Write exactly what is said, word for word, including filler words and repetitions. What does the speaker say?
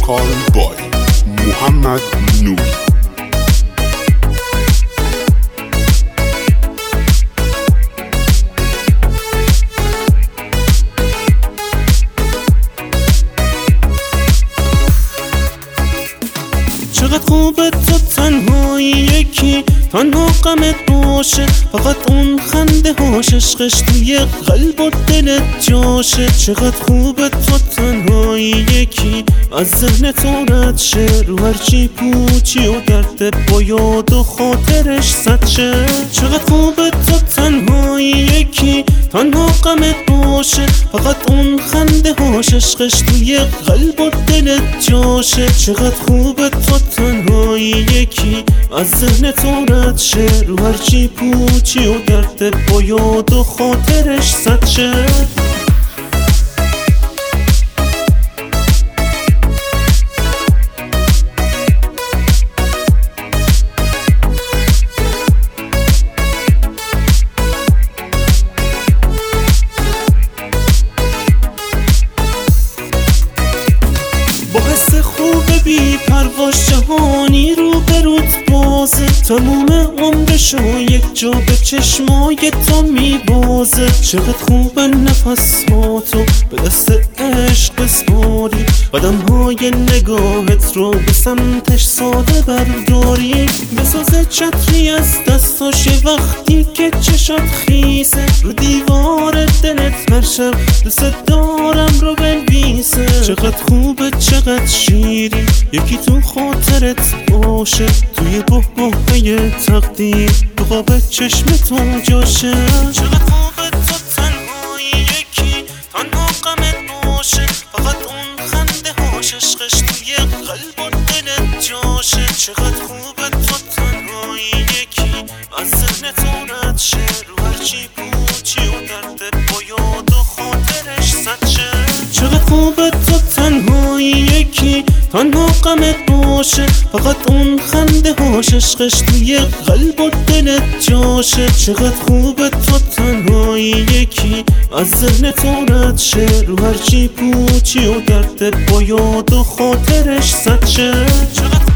وکال بای محمد نوری. چقدر خوبه تو تنهایی یکی تنها غمت باشه، فقط اون خنده هاش عشقش توی قلب و دلت جاشه. چقدر خوبه تو تنهایی یکی از ذهنت رد شه، رو هرچی پوچی و درد با یاد و خاطرش صد شه. چقدر خوبه تو تنهایی یکی تنها غمت باشه، فقط اون خنده هاش عشقش توی قلب و دلت جاشه. چقدر خوبه تو تنهایی یکی از ذهنت رد شه، رو هرچی پوچی و درد با یاد و خاطرش صد شه. بی پرواز جهانی رو به روت بازه، تموم عمرشو یک جا به چشمای تو میبازه. چقدر خوبه نفس ها تو به دست عشق بسپاری، قدم های نگاهت رو به سمتش ساده برداری. بسازه چتری از دستاش وقتی که چشات خیسه، رو دیوار دلت هر شب دوست دارم رو بنویسه. چقدر خوبه چقدر شیری یکی تو خاطرت باشه، توی بحباحه تقدیر تو قاب چشمتون جاشه. چقدر خوبه تو تنهایی یکی تنها غمت باشه، فقط اون خنده هاش عشقش توی قلب و دلت جاشه. چقدر خوبه تو تنهایی یکی از ذهنت رد شه، رو هرچی پوچی و درد با یاد و خاطرش صد شه. چقدر خوبه تو تنهایی یکی تنها غمت باشه، فقط اون خنده هاش عشقش توی قلب و دلت جاشه. چقدر خوبه تو تنهایی یکی از ذهنت رد شه، رو هرچی پوچی و درد با یاد و خاطرش صد شه.